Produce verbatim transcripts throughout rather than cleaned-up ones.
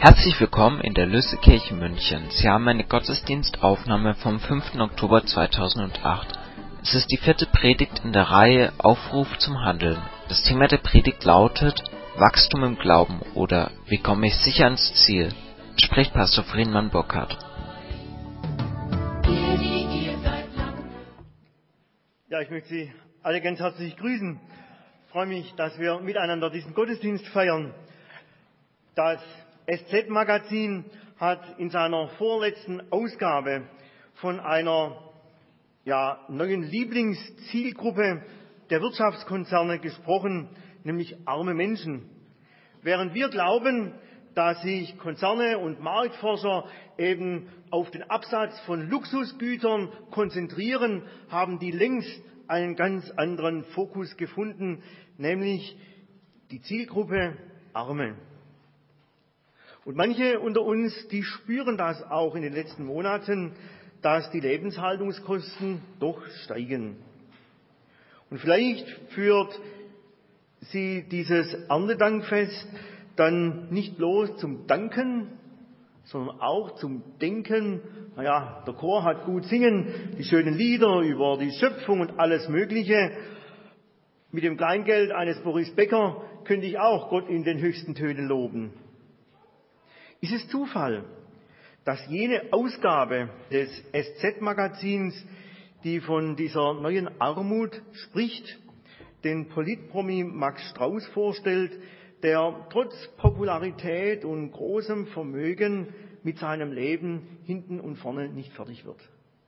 Herzlich willkommen in der Lüsse-Kirche München. Sie haben eine Gottesdienstaufnahme vom fünften Oktober zweitausendacht. Es ist die vierte Predigt in der Reihe Aufruf zum Handeln. Das Thema der Predigt lautet Wachstum im Glauben oder Wie komme ich sicher ans Ziel? Spricht Pastor Friedemann Burkhardt. Ja, ich möchte Sie alle ganz herzlich grüßen. Ich freue mich, dass wir miteinander diesen Gottesdienst feiern. Das S Z-Magazin hat in seiner vorletzten Ausgabe von einer ja, neuen Lieblingszielgruppe der Wirtschaftskonzerne gesprochen, nämlich arme Menschen. Während wir glauben, dass sich Konzerne und Marktforscher eben auf den Absatz von Luxusgütern konzentrieren, haben die längst einen ganz anderen Fokus gefunden, nämlich die Zielgruppe Arme. Und manche unter uns, die spüren das auch in den letzten Monaten, dass die Lebenshaltungskosten doch steigen. Und vielleicht führt sie dieses Erntedankfest dann nicht bloß zum Danken, sondern auch zum Denken. Naja, der Chor hat gut singen, die schönen Lieder über die Schöpfung und alles Mögliche. Mit dem Kleingeld eines Boris Becker könnte ich auch Gott in den höchsten Tönen loben. Ist es Zufall, dass jene Ausgabe des S Z-Magazins, die von dieser neuen Armut spricht, den Politpromi Max Strauß vorstellt, der trotz Popularität und großem Vermögen mit seinem Leben hinten und vorne nicht fertig wird?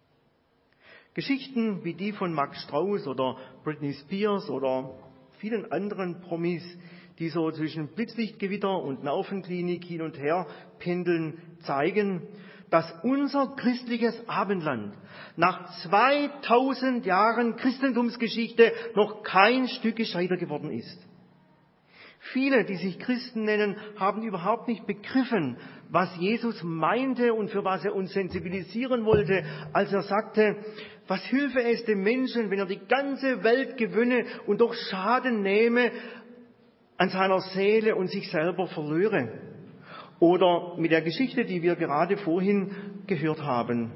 Geschichten wie die von Max Strauß oder Britney Spears oder vielen anderen Promis, die so zwischen Blitzlichtgewitter und Nervenklinik hin und her pendeln, zeigen, dass unser christliches Abendland nach zweitausend Jahren Christentumsgeschichte noch kein Stück gescheiter geworden ist. Viele, die sich Christen nennen, haben überhaupt nicht begriffen, was Jesus meinte und für was er uns sensibilisieren wollte, als er sagte, was hülfe es dem Menschen, wenn er die ganze Welt gewönne und doch Schaden nehme an seiner Seele und sich selber verlöre. Oder mit der Geschichte, die wir gerade vorhin gehört haben.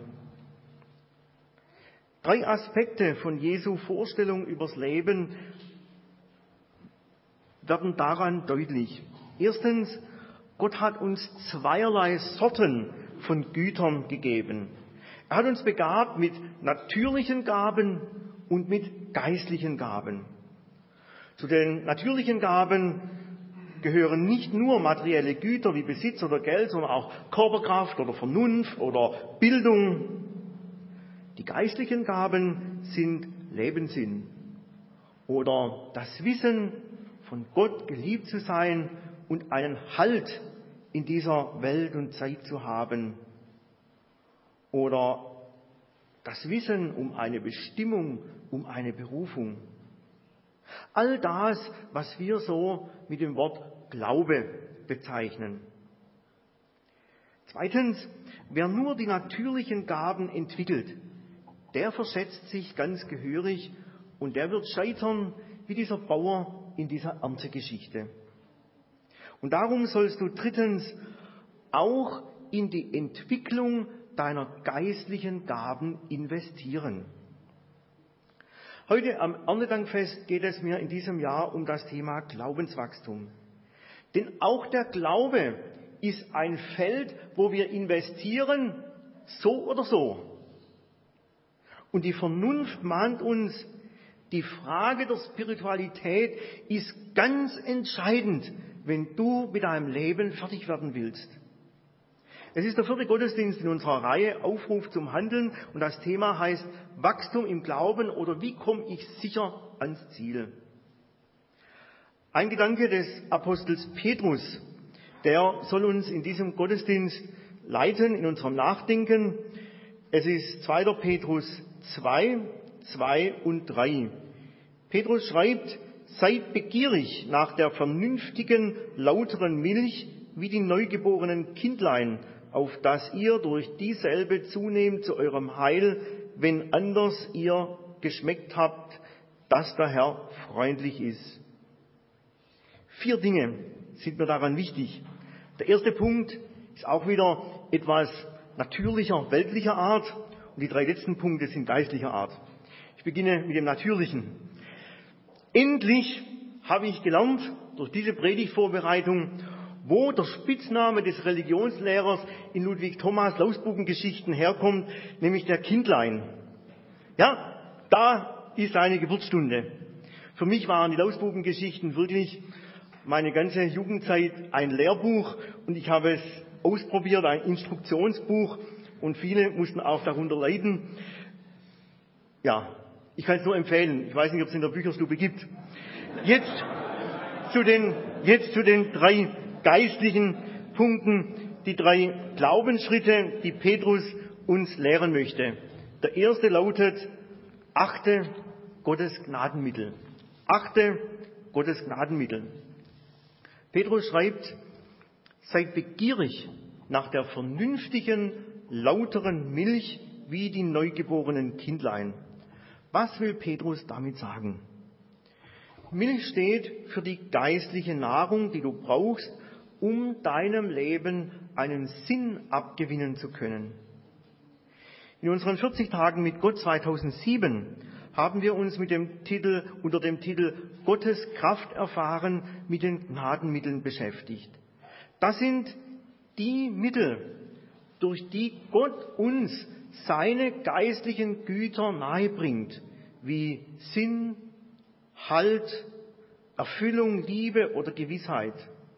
Drei Aspekte von Jesu Vorstellung übers Leben werden daran deutlich. Erstens, Gott hat uns zweierlei Sorten von Gütern gegeben. Er hat uns begabt mit natürlichen Gaben und mit geistlichen Gaben. Zu den natürlichen Gaben gehören nicht nur materielle Güter wie Besitz oder Geld, sondern auch Körperkraft oder Vernunft oder Bildung. Die geistlichen Gaben sind Lebenssinn oder das Wissen, von Gott geliebt zu sein und einen Halt in dieser Welt und Zeit zu haben. Oder das Wissen um eine Bestimmung, um eine Berufung. All das, was wir so mit dem Wort Glaube bezeichnen. Zweitens, wer nur die natürlichen Gaben entwickelt, der verschätzt sich ganz gehörig und der wird scheitern wie dieser Bauer in dieser Erntegeschichte. Und darum sollst du drittens auch in die Entwicklung deiner geistlichen Gaben investieren. Heute am Erntedankfest geht es mir in diesem Jahr um das Thema Glaubenswachstum. Denn auch der Glaube ist ein Feld, wo wir investieren, so oder so. Und die Vernunft mahnt uns, die Frage der Spiritualität ist ganz entscheidend, wenn du mit deinem Leben fertig werden willst. Es ist der vierte Gottesdienst in unserer Reihe Aufruf zum Handeln und das Thema heißt Wachstum im Glauben oder wie komme ich sicher ans Ziel. Ein Gedanke des Apostels Petrus, der soll uns in diesem Gottesdienst leiten, in unserem Nachdenken. Es ist zweiter Petrus zwei, zwei und drei. Petrus schreibt, seid begierig nach der vernünftigen, lauteren Milch wie die neugeborenen Kindlein, auf dass ihr durch dieselbe zunehmt zu eurem Heil, wenn anders ihr geschmeckt habt, dass der Herr freundlich ist. Vier Dinge sind mir daran wichtig. Der erste Punkt ist auch wieder etwas natürlicher, weltlicher Art und die drei letzten Punkte sind geistlicher Art. Ich beginne mit dem Natürlichen. Endlich habe ich gelernt, durch diese Predigtvorbereitung, wo der Spitzname des Religionslehrers in Ludwig Thomas Lausbubengeschichten herkommt, nämlich der Kindlein. Ja, da ist seine Geburtsstunde. Für mich waren die Lausbubengeschichten wirklich meine ganze Jugendzeit ein Lehrbuch und ich habe es ausprobiert, ein Instruktionsbuch und viele mussten auch darunter leiden. Ja, ich kann es nur empfehlen. Ich weiß nicht, ob es in der Bücherstube gibt. Jetzt zu den, jetzt zu den drei geistlichen Punkten, die drei Glaubensschritte, die Petrus uns lehren möchte. Der erste lautet, achte Gottes Gnadenmittel. Achte Gottes Gnadenmittel. Petrus schreibt, seid begierig nach der vernünftigen, lauteren Milch wie die neugeborenen Kindlein. Was will Petrus damit sagen? Milch steht für die geistliche Nahrung, die du brauchst, um deinem Leben einen Sinn abgewinnen zu können. In unseren vierzig Tagen mit Gott zweitausendsieben haben wir uns mit dem Titel, unter dem Titel Gottes Kraft erfahren mit den Gnadenmitteln beschäftigt. Das sind die Mittel, durch die Gott uns seine geistlichen Güter nahebringt, wie Sinn, Halt, Erfüllung, Liebe oder Gewissheit.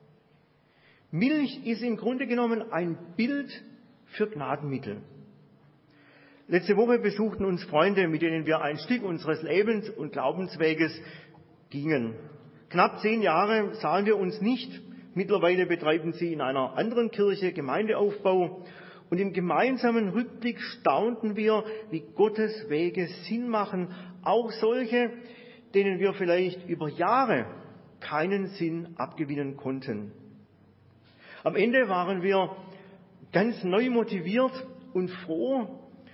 Milch ist im Grunde genommen ein Bild für Gnadenmittel. Letzte Woche besuchten uns Freunde, mit denen wir ein Stück unseres Lebens und Glaubensweges gingen. Knapp zehn Jahre sahen wir uns nicht. Mittlerweile betreiben sie in einer anderen Kirche Gemeindeaufbau. Und im gemeinsamen Rückblick staunten wir, wie Gottes Wege Sinn machen, auch solche, denen wir vielleicht über Jahre keinen Sinn abgewinnen konnten. Am Ende waren wir ganz neu motiviert und froh.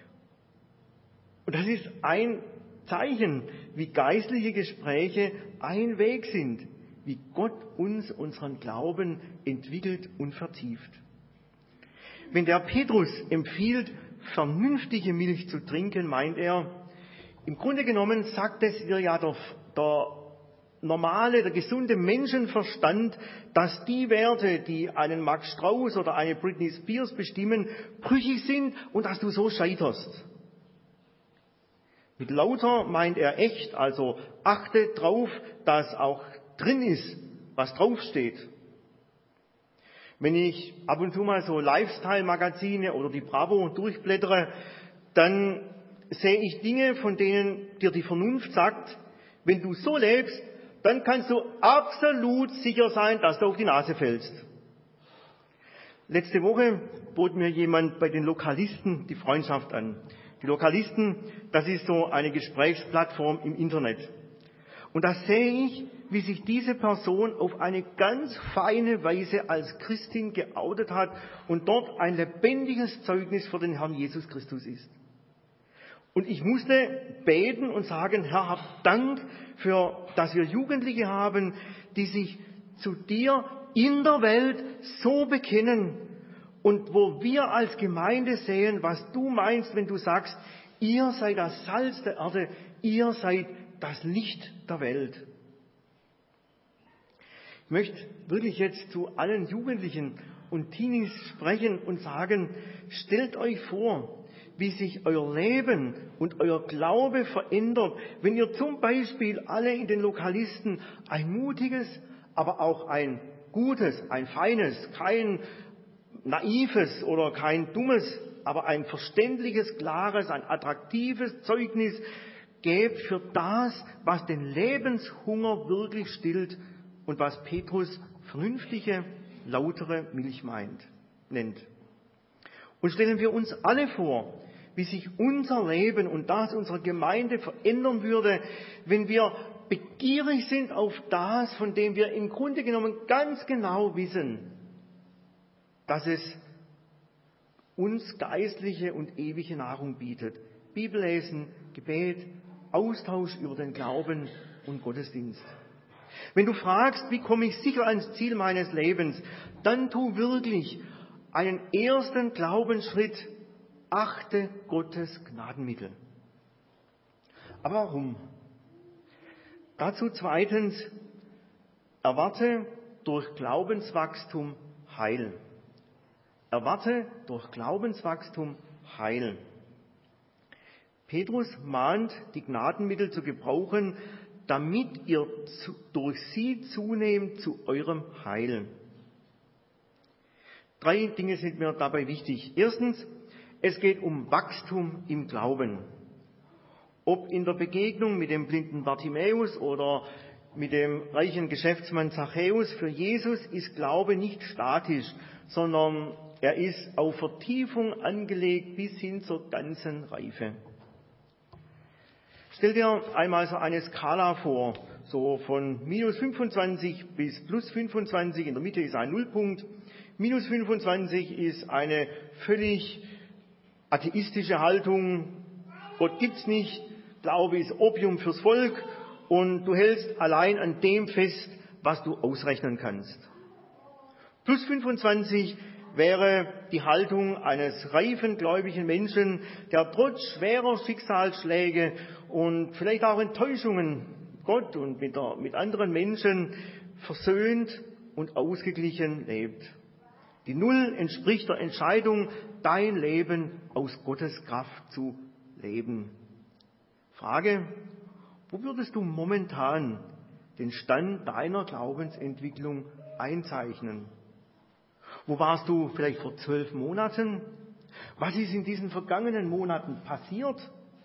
Und das ist ein Zeichen, wie geistliche Gespräche ein Weg sind, wie Gott uns unseren Glauben entwickelt und vertieft. Wenn der Petrus empfiehlt, vernünftige Milch zu trinken, meint er, im Grunde genommen sagt es ihr ja der, der normale, der gesunde Menschenverstand, dass die Werte, die einen Max Strauß oder eine Britney Spears bestimmen, brüchig sind und dass du so scheiterst. Mit lauter meint er echt, also achte drauf, dass auch drin ist, was draufsteht. Wenn ich ab und zu mal so Lifestyle-Magazine oder die Bravo durchblättere, dann sehe ich Dinge, von denen dir die Vernunft sagt, wenn du so lebst, dann kannst du absolut sicher sein, dass du auf die Nase fällst. Letzte Woche bot mir jemand bei den Lokalisten die Freundschaft an. Die Lokalisten, das ist so eine Gesprächsplattform im Internet. Und da sehe ich, wie sich diese Person auf eine ganz feine Weise als Christin geoutet hat und dort ein lebendiges Zeugnis für den Herrn Jesus Christus ist. Und ich musste beten und sagen, Herr, hab Dank für, dass wir Jugendliche haben, die sich zu dir in der Welt so bekennen und wo wir als Gemeinde sehen, was du meinst, wenn du sagst, ihr seid das Salz der Erde, ihr seid das Licht der Welt. Ich möchte wirklich jetzt zu allen Jugendlichen und Teenies sprechen und sagen, stellt euch vor, wie sich euer Leben und euer Glaube verändert, wenn ihr zum Beispiel alle in den Lokalisten ein mutiges, aber auch ein gutes, ein feines, kein naives oder kein dummes, aber ein verständliches, klares, ein attraktives Zeugnis gebt für das, was den Lebenshunger wirklich stillt und was Petrus vernünftige, lautere Milch meint, nennt. Und stellen wir uns alle vor, wie sich unser Leben und das unserer Gemeinde verändern würde, wenn wir begierig sind auf das, von dem wir im Grunde genommen ganz genau wissen, dass es uns geistliche und ewige Nahrung bietet. Bibellesen, Gebet, Austausch über den Glauben und Gottesdienst. Wenn du fragst, wie komme ich sicher ans Ziel meines Lebens, dann tu wirklich einen ersten Glaubensschritt, achte Gottes Gnadenmittel. Aber warum? Dazu zweitens, erwarte durch Glaubenswachstum Heil. Erwarte durch Glaubenswachstum Heil. Petrus mahnt, die Gnadenmittel zu gebrauchen, damit ihr zu, durch sie zunehmt zu eurem Heil. Drei Dinge sind mir dabei wichtig. Erstens, es geht um Wachstum im Glauben. Ob in der Begegnung mit dem blinden Bartimäus oder mit dem reichen Geschäftsmann Zachäus, für Jesus ist Glaube nicht statisch, sondern er ist auf Vertiefung angelegt bis hin zur ganzen Reife. Stell dir einmal so eine Skala vor, so von minus fünfundzwanzig bis plus fünfundzwanzig, in der Mitte ist ein Nullpunkt. Minus fünfundzwanzig ist eine völlig atheistische Haltung, Gott gibt's nicht, Glaube ist Opium fürs Volk und du hältst allein an dem fest, was du ausrechnen kannst. Plus fünfundzwanzig wäre die Haltung eines reifen, gläubigen Menschen, der trotz schwerer Schicksalsschläge und vielleicht auch Enttäuschungen Gott und mit, der, mit anderen Menschen versöhnt und ausgeglichen lebt. Die Null entspricht der Entscheidung, dein Leben aus Gottes Kraft zu leben. Frage, wo würdest du momentan den Stand deiner Glaubensentwicklung einzeichnen? Wo warst du vielleicht vor zwölf Monaten? Was ist in diesen vergangenen Monaten passiert?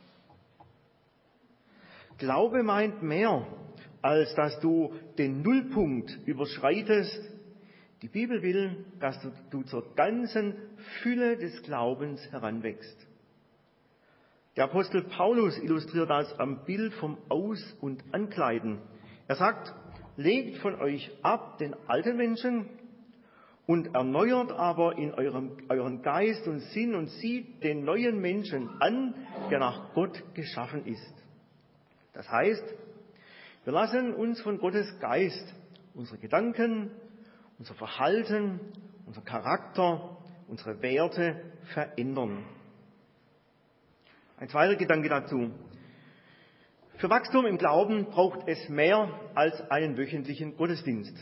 Glaube meint mehr, als dass du den Nullpunkt überschreitest. Die Bibel will, dass du, du zur ganzen Fülle des Glaubens heranwächst. Der Apostel Paulus illustriert das am Bild vom Aus- und Ankleiden. Er sagt, legt von euch ab den alten Menschen und erneuert aber in eurem, euren Geist und Sinn und sieht den neuen Menschen an, der nach Gott geschaffen ist. Das heißt, wir lassen uns von Gottes Geist unsere Gedanken, unser Verhalten, unser Charakter, unsere Werte verändern. Ein zweiter Gedanke dazu. Für Wachstum im Glauben braucht es mehr als einen wöchentlichen Gottesdienst.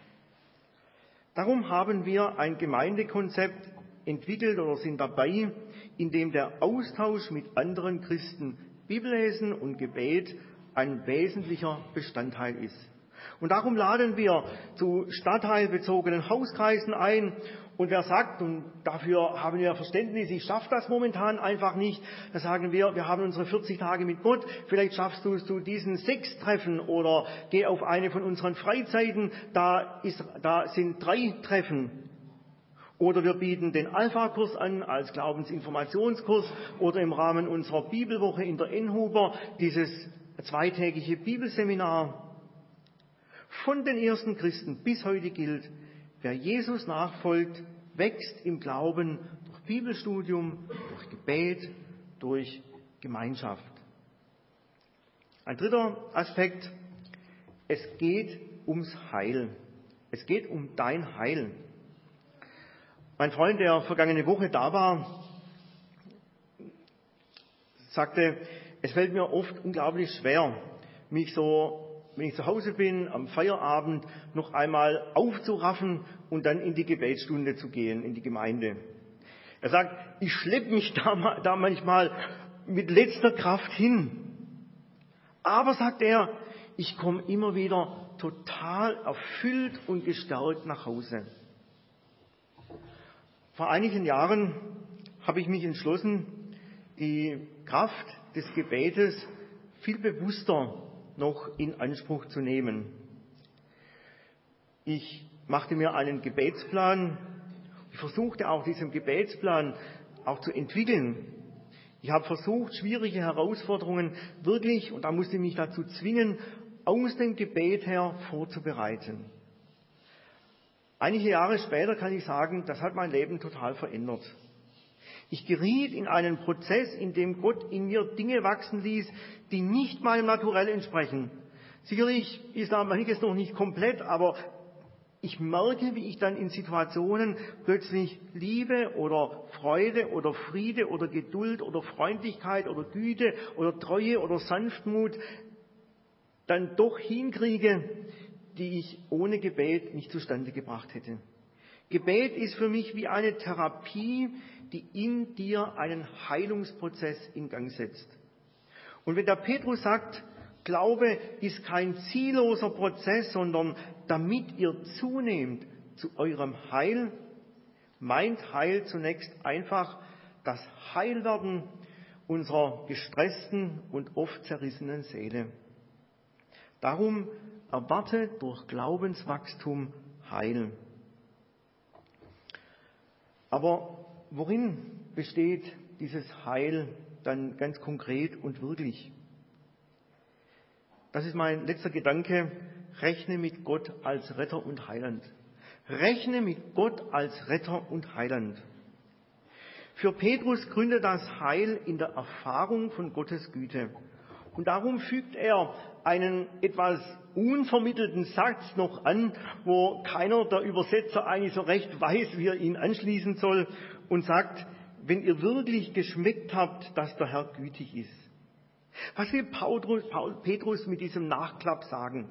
Darum haben wir ein Gemeindekonzept entwickelt oder sind dabei, in dem der Austausch mit anderen Christen, Bibellesen und Gebet ein wesentlicher Bestandteil ist. Und darum laden wir zu stadtteilbezogenen Hauskreisen ein. Und wer sagt, und dafür haben wir Verständnis, ich schaffe das momentan einfach nicht, da sagen wir, wir haben unsere vierzig Tage mit Gott, vielleicht schaffst du es zu diesen sechs Treffen oder geh auf eine von unseren Freizeiten, da, ist, da sind drei Treffen. Oder wir bieten den Alpha-Kurs an als Glaubensinformationskurs oder im Rahmen unserer Bibelwoche in der Enhuber dieses zweitägige Bibelseminar. Von den ersten Christen bis heute gilt, wer Jesus nachfolgt, wächst im Glauben durch Bibelstudium, durch Gebet, durch Gemeinschaft. Ein dritter Aspekt, es geht ums Heil. Es geht um dein Heil. Mein Freund, der vergangene Woche da war, sagte, es fällt mir oft unglaublich schwer, mich so, wenn ich zu Hause bin, am Feierabend noch einmal aufzuraffen und dann in die Gebetsstunde zu gehen, in die Gemeinde. Er sagt, ich schleppe mich da, da manchmal mit letzter Kraft hin. Aber, sagt er, ich komme immer wieder total erfüllt und gestärkt nach Hause. Vor einigen Jahren habe ich mich entschlossen, die Kraft des Gebetes viel bewusster noch in Anspruch zu nehmen. Ich machte mir einen Gebetsplan. Ich versuchte auch diesen Gebetsplan auch zu entwickeln. Ich habe versucht, schwierige Herausforderungen wirklich, und da musste ich mich dazu zwingen, aus dem Gebet her vorzubereiten. Einige Jahre später kann ich sagen, das hat mein Leben total verändert. Ich geriet in einen Prozess, in dem Gott in mir Dinge wachsen ließ, die nicht meinem Naturell entsprechen. Sicherlich ist da manches noch nicht komplett, aber ich merke, wie ich dann in Situationen plötzlich Liebe oder Freude oder Friede oder Geduld oder Freundlichkeit oder Güte oder Treue oder Sanftmut dann doch hinkriege, die ich ohne Gebet nicht zustande gebracht hätte. Gebet ist für mich wie eine Therapie, die in dir einen Heilungsprozess in Gang setzt. Und wenn der Petrus sagt, Glaube ist kein zielloser Prozess, sondern damit ihr zunehmt zu eurem Heil, meint Heil zunächst einfach das Heilwerden unserer gestressten und oft zerrissenen Seele. Darum erwarte durch Glaubenswachstum Heil. Aber worin besteht dieses Heil dann ganz konkret und wirklich? Das ist mein letzter Gedanke. Rechne mit Gott als Retter und Heiland. Rechne mit Gott als Retter und Heiland. Für Petrus gründet das Heil in der Erfahrung von Gottes Güte. Und darum fügt er einen etwas unvermittelten Satz noch an, wo keiner der Übersetzer eigentlich so recht weiß, wie er ihn anschließen soll, und sagt, wenn ihr wirklich geschmeckt habt, dass der Herr gütig ist. Was will Petrus mit diesem Nachklapp sagen?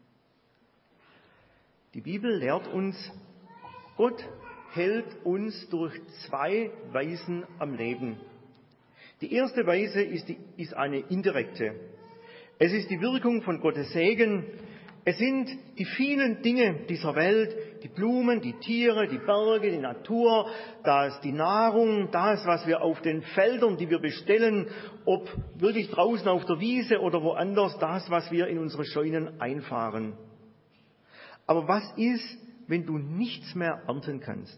Die Bibel lehrt uns, Gott hält uns durch zwei Weisen am Leben. Die erste Weise ist, die, ist eine indirekte. Es ist die Wirkung von Gottes Segen. Es sind die vielen Dinge dieser Welt, die Blumen, die Tiere, die Berge, die Natur, das, die Nahrung, das, was wir auf den Feldern, die wir bestellen, ob wirklich draußen auf der Wiese oder woanders, das, was wir in unsere Scheunen einfahren. Aber was ist, wenn du nichts mehr ernten kannst?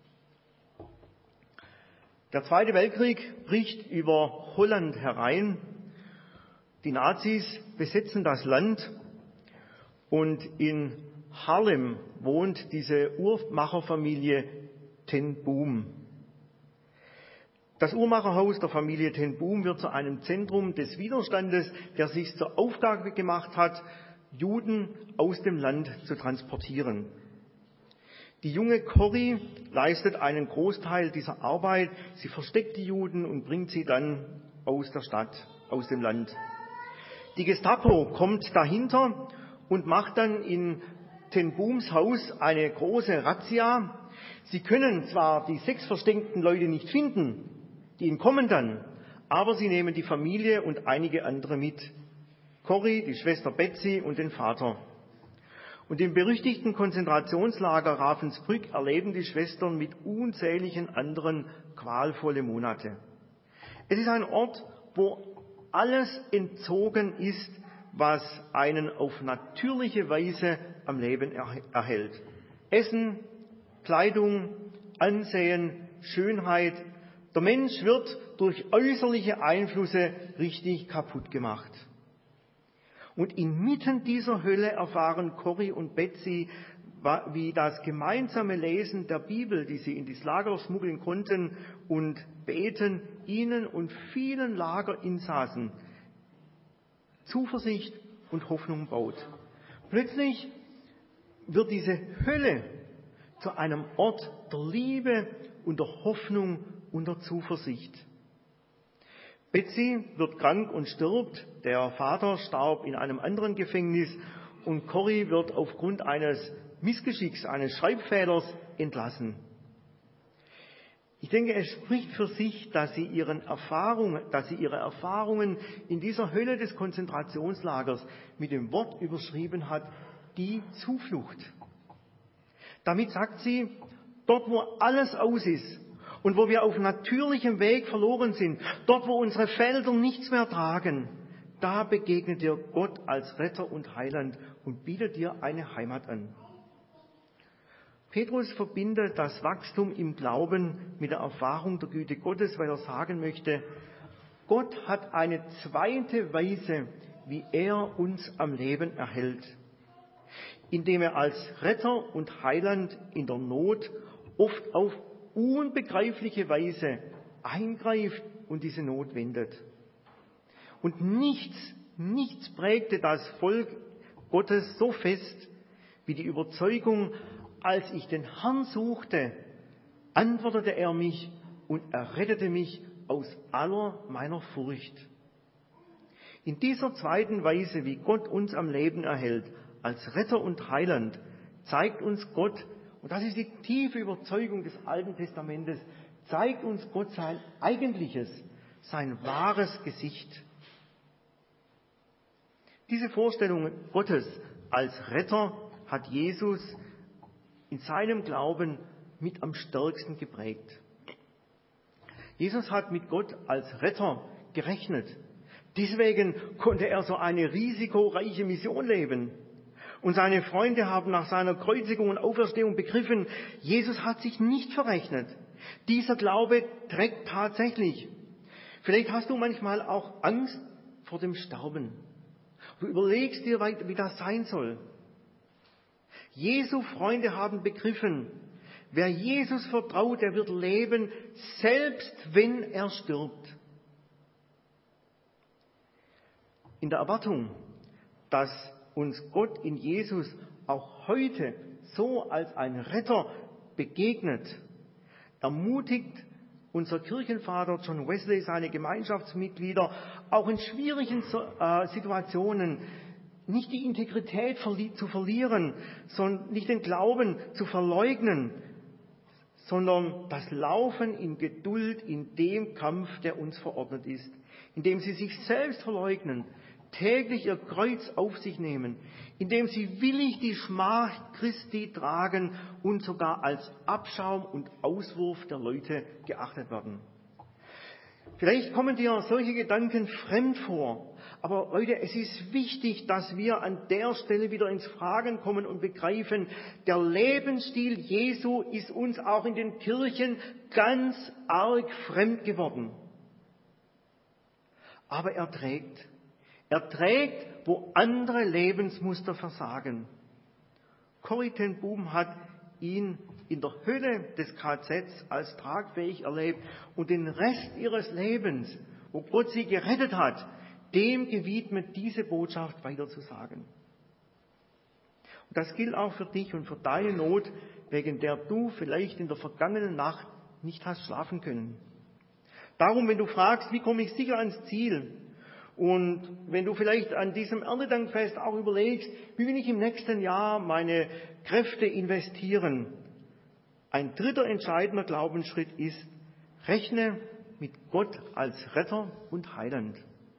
Der Zweite Weltkrieg bricht über Holland herein. Die Nazis besetzen das Land und in Haarlem wohnt diese Uhrmacherfamilie Ten Boom. Das Uhrmacherhaus der Familie Ten Boom wird zu einem Zentrum des Widerstandes, der sich zur Aufgabe gemacht hat, Juden aus dem Land zu transportieren. Die junge Corrie leistet einen Großteil dieser Arbeit. Sie versteckt die Juden und bringt sie dann aus der Stadt, aus dem Land. Die Gestapo kommt dahinter und macht dann in Ten Booms Haus eine große Razzia. Sie können zwar die sechs versteckten Leute nicht finden, die entkommen dann, aber sie nehmen die Familie und einige andere mit. Corrie, die Schwester Betsy und den Vater. Und im berüchtigten Konzentrationslager Ravensbrück erleben die Schwestern mit unzähligen anderen qualvolle Monate. Es ist ein Ort, wo alles entzogen ist, was einen auf natürliche Weise am Leben erhält. Essen, Kleidung, Ansehen, Schönheit. Der Mensch wird durch äußerliche Einflüsse richtig kaputt gemacht. Und inmitten dieser Hölle erfahren Corrie und Betsy, wie das gemeinsame Lesen der Bibel, die sie in das Lager schmuggeln konnten, und Beten ihnen und vielen Lagerinsassen Zuversicht und Hoffnung baut. Plötzlich wird diese Hölle zu einem Ort der Liebe und der Hoffnung und der Zuversicht. Betsy wird krank und stirbt. Der Vater starb in einem anderen Gefängnis und Corrie wird aufgrund eines Missgeschicks, eines Schreibfehlers entlassen. Ich denke, es spricht für sich, dass sie, ihren Erfahrungen, dass sie ihre Erfahrungen in dieser Hölle des Konzentrationslagers mit dem Wort überschrieben hat, die Zuflucht. Damit sagt sie, dort wo alles aus ist und wo wir auf natürlichem Weg verloren sind, dort wo unsere Felder nichts mehr tragen, da begegnet dir Gott als Retter und Heiland und bietet dir eine Heimat an. Petrus verbindet das Wachstum im Glauben mit der Erfahrung der Güte Gottes, weil er sagen möchte, Gott hat eine zweite Weise, wie er uns am Leben erhält, indem er als Retter und Heiland in der Not oft auf unbegreifliche Weise eingreift und diese Not wendet. Und nichts, nichts prägte das Volk Gottes so fest wie die Überzeugung, als ich den Herrn suchte, antwortete er mich und errettete mich aus aller meiner Furcht. In dieser zweiten Weise, wie Gott uns am Leben erhält, als Retter und Heiland, zeigt uns Gott, und das ist die tiefe Überzeugung des Alten Testamentes, zeigt uns Gott sein eigentliches, sein wahres Gesicht. Diese Vorstellung Gottes als Retter hat Jesus in seinem Glauben mit am stärksten geprägt. Jesus hat mit Gott als Retter gerechnet. Deswegen konnte er so eine risikoreiche Mission leben. Und seine Freunde haben nach seiner Kreuzigung und Auferstehung begriffen, Jesus hat sich nicht verrechnet. Dieser Glaube trägt tatsächlich. Vielleicht hast du manchmal auch Angst vor dem Sterben. Du überlegst dir, wie das sein soll. Jesu Freunde haben begriffen, wer Jesus vertraut, der wird leben, selbst wenn er stirbt. In der Erwartung, dass uns Gott in Jesus auch heute so als ein Retter begegnet, ermutigt unser Kirchenvater John Wesley seine Gemeinschaftsmitglieder auch in schwierigen Situationen nicht die Integrität zu verlieren, sondern nicht den Glauben zu verleugnen, sondern das Laufen in Geduld in dem Kampf, der uns verordnet ist, indem sie sich selbst verleugnen, täglich ihr Kreuz auf sich nehmen, indem sie willig die Schmach Christi tragen und sogar als Abschaum und Auswurf der Leute geachtet werden. Vielleicht kommen dir solche Gedanken fremd vor, aber Leute, es ist wichtig, dass wir an der Stelle wieder ins Fragen kommen und begreifen, der Lebensstil Jesu ist uns auch in den Kirchen ganz arg fremd geworden. Aber er trägt. Er trägt, wo andere Lebensmuster versagen. Corrie ten Boom hat ihn in der Hölle des K Zs als tragfähig erlebt und den Rest ihres Lebens, wo Gott sie gerettet hat, dem gewidmet, diese Botschaft weiterzusagen. Und das gilt auch für dich und für deine Not, wegen der du vielleicht in der vergangenen Nacht nicht hast schlafen können. Darum, wenn du fragst, wie komme ich sicher ans Ziel? Und wenn du vielleicht an diesem Erntedankfest auch überlegst, wie will ich im nächsten Jahr meine Kräfte investieren? Ein dritter entscheidender Glaubensschritt ist, rechne mit Gott als Retter und Heiland.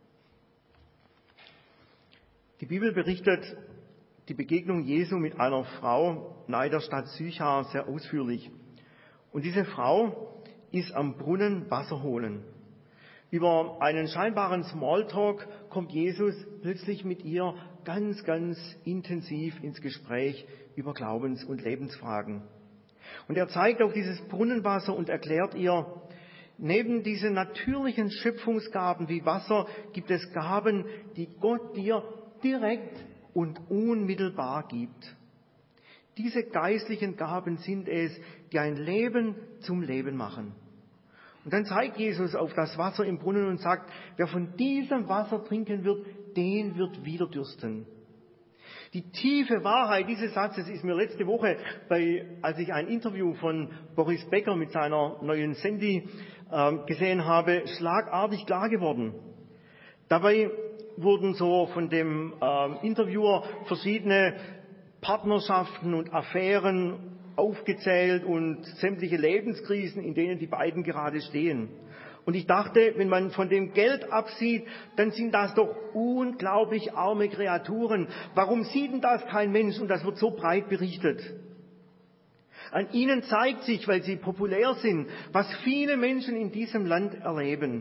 Die Bibel berichtet die Begegnung Jesu mit einer Frau nahe der Stadt Sychar sehr ausführlich. Und diese Frau ist am Brunnen Wasser holen. Über einen scheinbaren Smalltalk kommt Jesus plötzlich mit ihr ganz, ganz intensiv ins Gespräch über Glaubens- und Lebensfragen. Und er zeigt auf dieses Brunnenwasser und erklärt ihr, neben diesen natürlichen Schöpfungsgaben wie Wasser gibt es Gaben, die Gott dir direkt und unmittelbar gibt. Diese geistlichen Gaben sind es, die ein Leben zum Leben machen. Und dann zeigt Jesus auf das Wasser im Brunnen und sagt, wer von diesem Wasser trinken wird, den wird wieder dürsten. Die tiefe Wahrheit dieses Satzes ist mir letzte Woche, bei, als ich ein Interview von Boris Becker mit seiner neuen Sandy äh, gesehen habe, schlagartig klar geworden. Dabei wurden so von dem äh, Interviewer verschiedene Partnerschaften und Affären aufgezählt und sämtliche Lebenskrisen, in denen die beiden gerade stehen. Und ich dachte, wenn man von dem Geld absieht, dann sind das doch unglaublich arme Kreaturen. Warum sieht denn das kein Mensch? Und das wird so breit berichtet. An ihnen zeigt sich, weil sie populär sind, was viele Menschen in diesem Land erleben.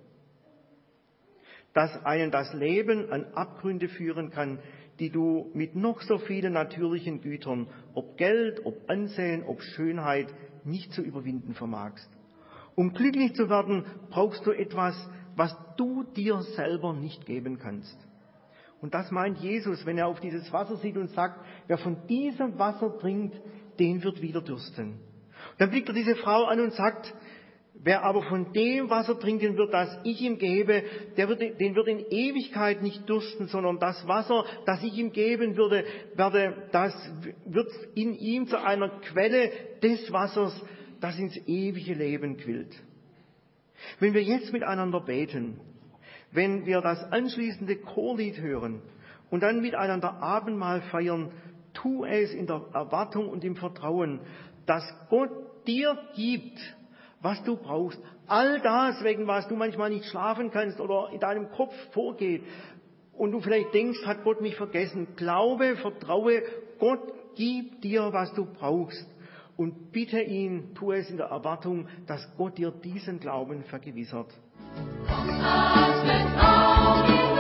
Dass einen das Leben an Abgründe führen kann, die du mit noch so vielen natürlichen Gütern, ob Geld, ob Ansehen, ob Schönheit, nicht zu überwinden vermagst. Um glücklich zu werden, brauchst du etwas, was du dir selber nicht geben kannst. Und das meint Jesus, wenn er auf dieses Wasser sieht und sagt, wer von diesem Wasser trinkt, den wird wieder dürsten. Und dann blickt er diese Frau an und sagt, Wer aber von dem Wasser trinken wird, das ich ihm gebe, der wird, den wird in Ewigkeit nicht dürsten, sondern das Wasser, das ich ihm geben würde, werde, das wird in ihm zu einer Quelle des Wassers, das ins ewige Leben quillt. Wenn wir jetzt miteinander beten, wenn wir das anschließende Chorlied hören und dann miteinander Abendmahl feiern, tu es in der Erwartung und im Vertrauen, dass Gott dir gibt, was du brauchst. All das, wegen was du manchmal nicht schlafen kannst oder in deinem Kopf vorgeht und du vielleicht denkst, hat Gott mich vergessen. Glaube, vertraue, Gott gibt dir, was du brauchst. Und bitte ihn, tu es in der Erwartung, dass Gott dir diesen Glauben vergewissert. Atmet auf.